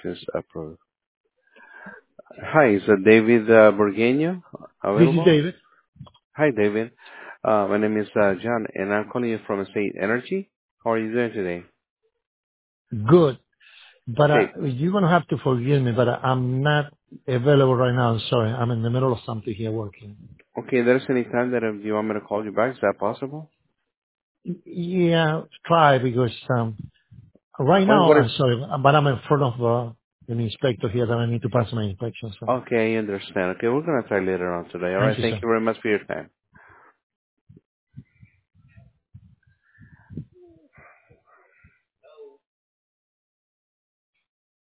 inspections approved. Hi, is David Burgueño This is available? David. Hi, David. My name is John, and I'm calling you from State Energy. How are you doing today? Good. But Okay. you're going to have to forgive me, but I'm not available right now. I'm sorry. I'm in the middle of something here working. Okay, there's any time that you want me to call you back? Is that possible? Yeah, try because right Well, now, what is... I'm sorry, but I'm in front of an inspector here that I need to pass my inspection. So Okay, I understand. Okay, we're going to try later on today. All right, thank you, thank sir. you very much for your time.